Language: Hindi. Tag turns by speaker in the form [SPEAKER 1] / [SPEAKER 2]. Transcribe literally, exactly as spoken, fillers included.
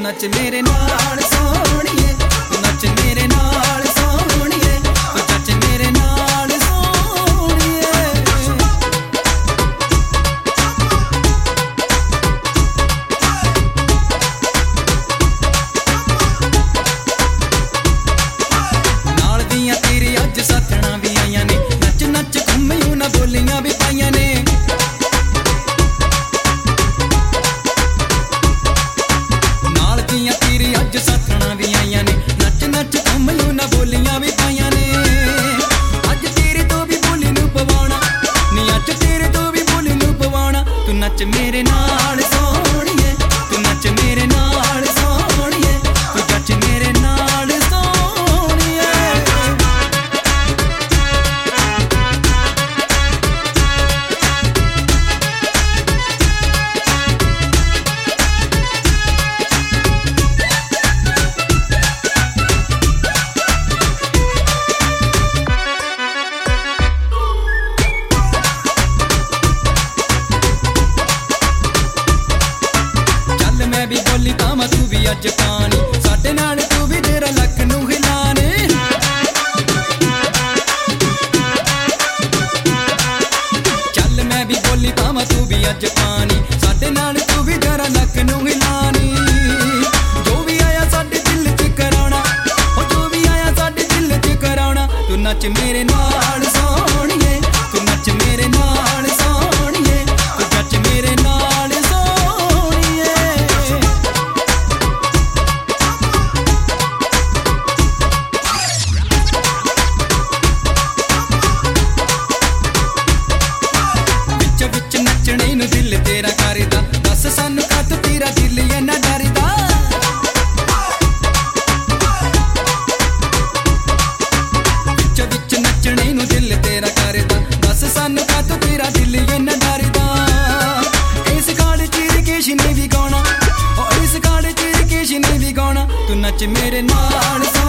[SPEAKER 1] नच मेरे नाल सोहणिए, तू नच मेरे नाल सोहणिए, तू नच मेरे नाल सोहणिए। नाल दियां तेरी अज साथणां भी आईयां ने, नच नच घुम्मियूं ना बोलियां भी पाईयां ने। अज साथणा भी आईयां ने, नच नच घुम्मियूं ना बोलियां भी पाईयां ने। अज तेरे तो भी बोली नूं पवाणा नी, अज तेरे तो भी बोली नूं पवाणा। तू नच मेरे नाल सोहणिए, तू नच मेरे नाल सोहणिए, तू नच मेरे नाल सोहणिए। मैं भी बोली पावां तू भी अज पानी, साडे नाल तू भी तेरा लक नूं हिलाने। चल मैं भी बोली पावां तू भी अज पानी, साडे नाल तू भी तेरा लक नूं हिलानी। जो भी आया साडे दिल च कराउणा, ओ जो भी आया साडे दिल च कराउणा। तू नच मेरे नाल सोहणिए, तू नच मेरे नाल सोहणिए, तू नच मेरे नाल सोहणिए। विच नचणे नूं दिल तेरा करदा, दस सानू कद तेरा दिल इन्ना डरदा। विच विच नचणे नूं दिल तेरा करदा, दस सानू कद तेरा दिल इन्ना डरदा। इस गाने च रिकेश ने भी गाना, ओ इस गाने च रिकेश ने भी गाना। तू नच मेरे नाल।